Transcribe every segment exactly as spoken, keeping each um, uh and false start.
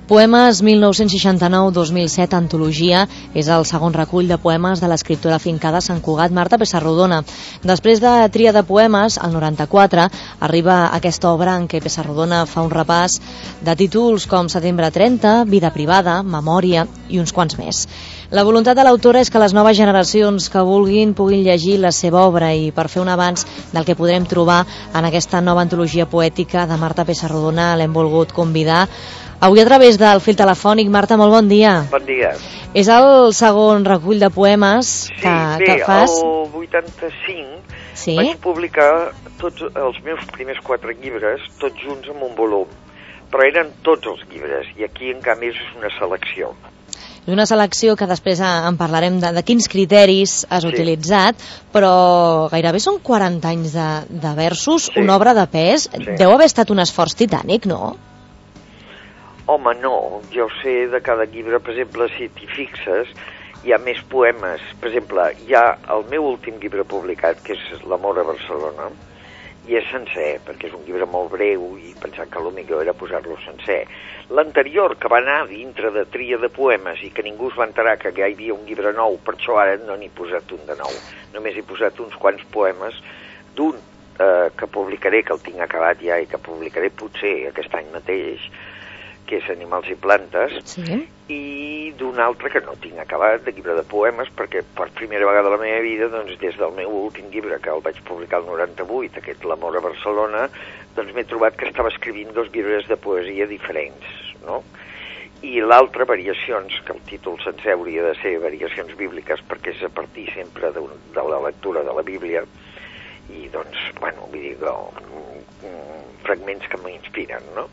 Poemes mil nou-cents seixanta-nou dos mil set, antologia, és el segon recull de poemes de l'escriptora afincada a Sant Cugat, Marta Pessarrodona. Després de tria de poemes, al noranta-quatre, arriba aquesta obra en què Pessarrodona fa un repàs de títols com Setembre trenta, Vida privada, Memòria i uns quants més. La voluntat de l'autora és que les noves generacions que vulguin puguin llegir la seva obra, i per fer un avanç del que podrem trobar en aquesta nova antologia poètica de Marta Pessarrodona l'hem volgut convidar avui a través del fil telefònic. Marta, molt bon dia. Bon dia. És el segon recull de poemes que, sí, bé, que fas. Sí, el vuitanta-cinc sí? vaig publicar tots els meus primers quatre llibres, tots junts en un volum, però eren tots els llibres, i aquí en canvi és una selecció. És una selecció que després en parlarem de, de quins criteris has sí. utilitzat, però gairebé són quaranta anys de, de versos, sí. una obra de pes. Sí. Deu haver estat un esforç titànic, no? Home, no. Jo sé de cada llibre, per exemple, si t'hi fixes, hi ha més poemes. Per exemple, hi ha el meu últim llibre publicat, que és L'amor a Barcelona, i és sencer, perquè és un llibre molt breu i pensant que el millor era posar-lo sencer. L'anterior, que va anar dintre de tria de poemes i que ningú es va enterar que hi havia un llibre nou, per això ara no n'he posat un de nou. Només he posat uns quants poemes d'un eh, que publicaré, que el tinc acabat ja i que publicaré potser aquest any mateix, que és Animals i plantes, sí. i d'un altre que no tinc acabat, de llibre de poemes, perquè per primera vegada a la meva vida, doncs, des del meu últim llibre, que el vaig publicar el noranta-vuit, aquest L'amor a Barcelona, doncs m'he trobat que estava escrivint dos llibres de poesia diferents, no? I l'altre, Variacions, que el títol sencer hauria de ser Variacions bíbliques, perquè és a partir sempre de, de la lectura de la Bíblia, i doncs, bueno, vull dir, fragments que m'inspiren, no?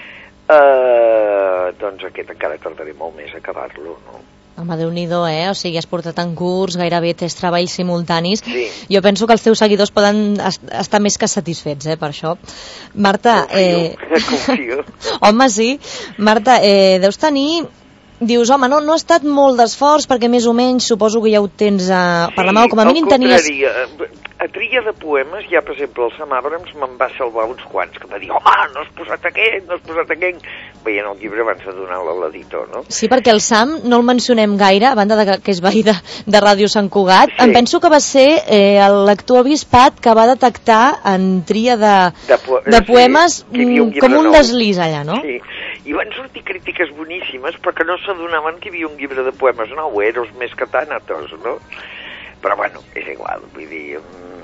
Uh, doncs aquest encara tardaré molt més a acabar-lo, no? Home, Déu-n'hi-do, eh? O sigui, has portat en curs, gairebé tres treballs simultanis. Sí. Jo penso que els teus seguidors poden estar més que satisfets, eh, per això. Marta... Confio, eh... confio. Home, sí. Marta, eh, deus tenir... Dius, home, no, no ha estat molt d'esforç, perquè més o menys suposo que ja ho tens a... Sí, per la mà, o com a mínim tenies... A tria de poemes, ja, per exemple, el Sam Abrams me'n va salvar uns quants, que va dir, home, no has posat aquest, no has posat aquest... Veient el llibre abans de donar-lo a l'editor, no? Sí, perquè el Sam no el mencionem gaire, a banda de que és veí de, de Ràdio Sant Cugat. Sí. Em penso que va ser eh, el lector avispat que va detectar en tria de, de, po de poemes sí, un com un nou. Deslís allà, no? Sí, i van sortir crítiques boníssimes perquè no s'adonaven que hi havia un llibre de poemes nou, eros més que tànatos, no? Però bueno, és igual, vull dir...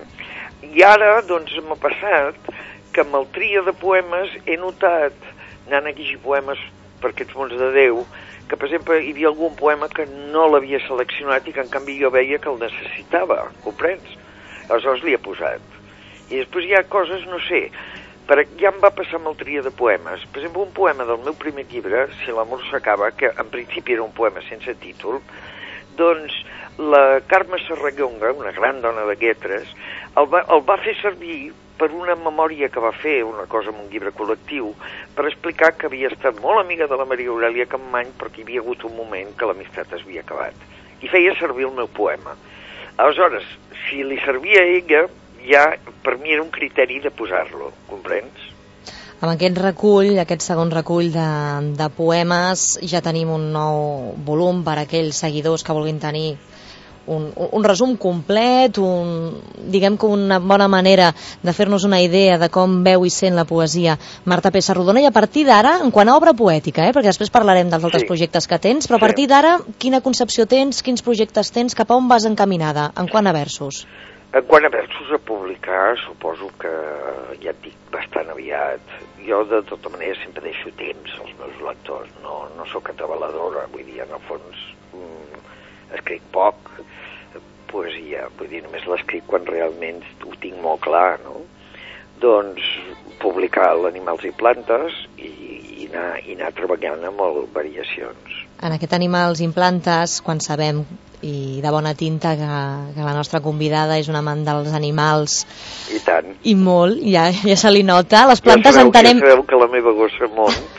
I ara, doncs, m'ha passat que amb el tria de poemes he notat, anant a llegir poemes per aquests mons de Déu, que, per exemple, hi havia algun poema que no l'havia seleccionat i que, en canvi, jo veia que el necessitava, comprens? Aleshores l'hi he posat. I després hi ha coses, no sé, per, ja em va passar amb el tria de poemes. Per exemple, un poema del meu primer llibre, Si l'amor s'acaba, que en principi era un poema sense títol, doncs la Carme Serrallonga, una gran dona de lletres, el va, el va fer servir per una memòria que va fer, una cosa en un llibre col·lectiu, per explicar que havia estat molt amiga de la Maria Aurèlia Capmany perquè hi havia hagut un moment que l'amistat es havia acabat. I feia servir el meu poema. Aleshores, si li servia a ella, ja per mi era un criteri de posar-lo, comprens? Amb aquest recull, aquest segon recull de, de poemes, ja tenim un nou volum per a aquells seguidors que vulguin tenir un, un resum complet, un, diguem que una bona manera de fer-nos una idea de com veu i sent la poesia Marta Pessarrodona. I a partir d'ara, en quant a obra poètica, eh, perquè després parlarem dels altres sí. projectes que tens, però a partir d'ara, quina concepció tens, quins projectes tens, cap a on vas encaminada, en quant a versos? En quant a versos a publicar, suposo que ja et dic bastant aviat. Jo, de tota manera, sempre deixo temps als meus lectors. No, no sóc atabaladora, vull dir, en el fons mm, escric poc poesia, vull dir, només l'escric quan realment ho tinc molt clar, no? Doncs publicar l'Animals i plantes i, i, anar, i anar treballant amb el Variacions. En aquest Animals i plantes, quan sabem i de bona tinta que, que la nostra convidada és una amant dels animals i tant, i molt, ja, ja se li nota. Les plantes ja sabeu, entenem... ja sabeu que la meva gossa Mont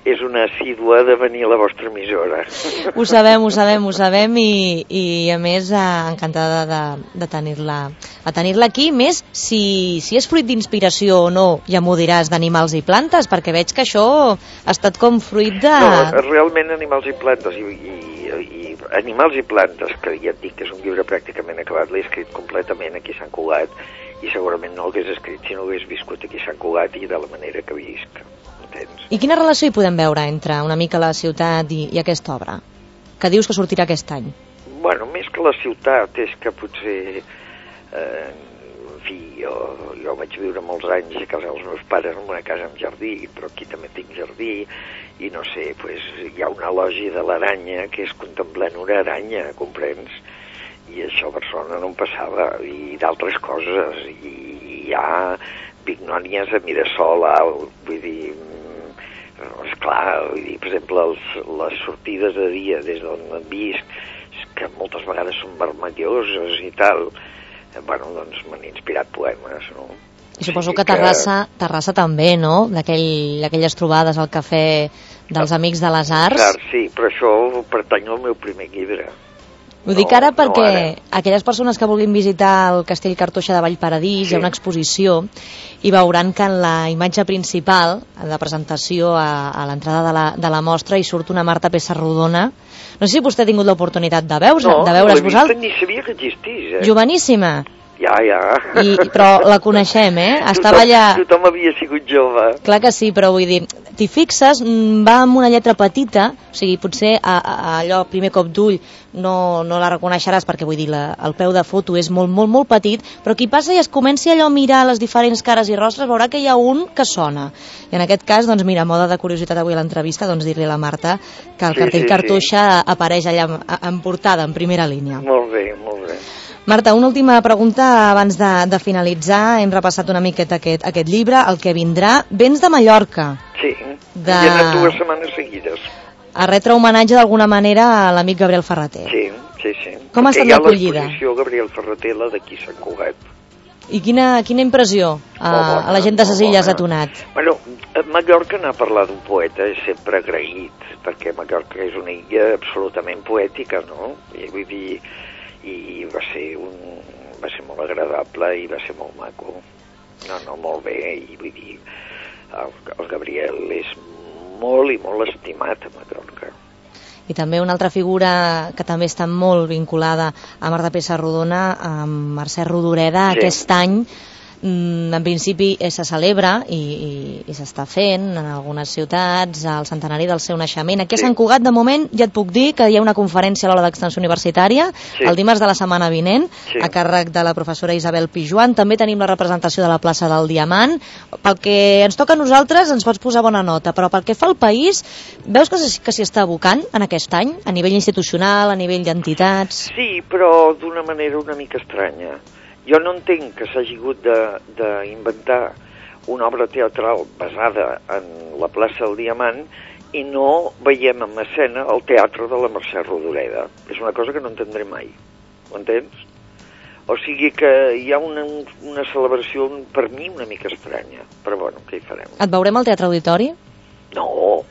és una assídua de venir a la vostra emissora. Ho sabem, ho sabem, ho sabem i, i a més eh, encantada de, de tenir-la de tenir-la aquí, més si, si és fruit d'inspiració o no, ja m'ho diràs, d'animals i plantes, perquè veig que això ha estat com fruit de... No, realment animals i plantes i, i, i animals i plantes, que ja et dic que és un llibre pràcticament acabat, l'he escrit completament aquí a Sant Cugat i segurament no l'hagués escrit si no hagués viscut aquí a Sant Cugat i de la manera que visc. Entens? I quina relació hi podem veure entre una mica la ciutat i, i aquesta obra? Que dius que sortirà aquest any. Bueno, més que la ciutat, és que potser... Eh, en fi, jo, jo vaig viure molts anys a casa dels meus pares en una casa amb jardí, però aquí també tinc jardí, i no sé, pues, hi ha una elogi de l'aranya que és contemplant una aranya, comprens? I això a Barcelona no em passava, i d'altres coses, i hi ha pignònies a Mirasol, vull dir... Esclar, vull dir, per exemple, els, les sortides de dia des d'on hem vist, que moltes vegades són vermelloses i tal, bueno, doncs m'han inspirat poemes, no? I suposo que Terrassa, Terrassa també, no? D'aquelles trobades al cafè dels Amics de les Arts. Sí, però això pertany al meu primer llibre. Ho dic ara perquè no ara. Aquelles persones que vulguin visitar el Castell Cartoixa de Vallparadís, sí. Hi ha una exposició i veuran que en la imatge principal de presentació a, a l'entrada de, la, de la mostra hi surt una Marta Pessarrodona. No sé si vostè ha tingut l'oportunitat de veure's, no, de veure's no vosaltres. Ni sabia que existís, eh? Joveníssima. Ja, ja. I, però la coneixem, eh? Estava tothom, allà... Tothom havia sigut jove. Clar que sí, però vull dir, t'hi fixes, va amb una lletra petita, o sigui, potser a, a, allò, primer cop d'ull, no, no la reconeixeràs perquè, vull dir, la, el peu de foto és molt, molt, molt petit, però qui passa i es comenci allò a mirar les diferents cares i rostres veurà que hi ha un que sona. I en aquest cas, doncs mira, a moda de curiositat avui a l'entrevista, doncs dir-li a la Marta que el sí, cartell sí, Cartoixa sí. apareix allà en, en portada, en primera línia. Molt bé, molt bé. Marta, una última pregunta abans de, de finalitzar. Hem repassat una miqueta aquest, aquest llibre, el que vindrà. Vens de Mallorca. Sí, de... hi ha anat dues setmanes seguides. A retre homenatge d'alguna manera a l'amic Gabriel Ferrater. Sí, sí, sí. Com ha estat l'acollida? Hi ha l'exposició Gabriel Ferrater, la d'aquí Sant Cugat. I quina, quina impressió a, bona, a la gent de ses Illes ha donat? Bueno, a Mallorca anar a parlar d'un poeta és sempre agraït, perquè Mallorca és una illa absolutament poètica, no? I vull dir... i va ser un va ser molt agradable i va ser molt maco. No, no, molt bé, i vull dir, el, el Gabriel és molt i molt estimat a Mallorca. I també una altra figura que també està molt vinculada a Marta Pessarrodona, amb Mercè Rodoreda, sí. Aquest any en principi se celebra i, i, i s'està fent en algunes ciutats el centenari del seu naixement. Aquí a Sant Cugat, de moment, ja et puc dir que hi ha una conferència a l'hora d'extensió universitària, sí. El dimarts de la setmana vinent, sí. A càrrec de la professora Isabel Pijuan. També tenim la representació de la plaça del Diamant. Pel que ens toca a nosaltres ens pots posar bona nota, però pel que fa al país, veus que, que s'hi està abocant en aquest any, a nivell institucional, a nivell d'entitats? Sí, però d'una manera una mica estranya. Jo no entenc que s'hagi hagut d'inventar una obra teatral basada en la plaça del Diamant i no veiem en escena el teatre de la Mercè Rodoreda. És una cosa que no entendré mai. Ho entens? O sigui que hi ha una, una celebració per mi una mica estranya. Però bueno, què hi farem? Et veurem al Teatre Auditori? No,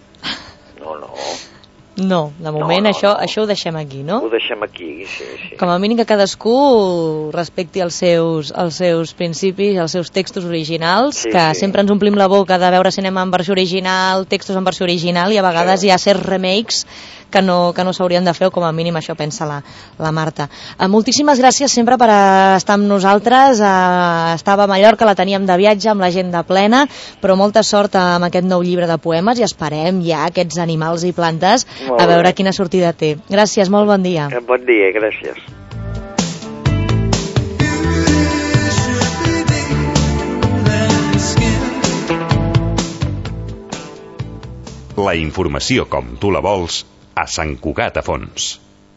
no, no. No, de moment no, no, això, no. això ho deixem aquí, no? Ho deixem aquí, sí, sí. Com a mínim que cadascú respecti els seus, els seus principis, els seus textos originals, sí, que sí. Sempre ens omplim la boca de veure cinema en versió original, textos en versió original, i a vegades sí. Hi ha certs remakes que no, que no s'haurien de fer, o com a mínim això pensa la, la Marta. Eh, moltíssimes gràcies sempre per estar amb nosaltres. Eh, estava a Mallorca, la teníem de viatge amb l'agenda plena, però molta sort amb aquest nou llibre de poemes i esperem ja aquests animals i plantes a veure quina sortida té. Gràcies, molt bon dia. Bon dia, gràcies. La informació com tu la vols a Sant Cugat a Fons.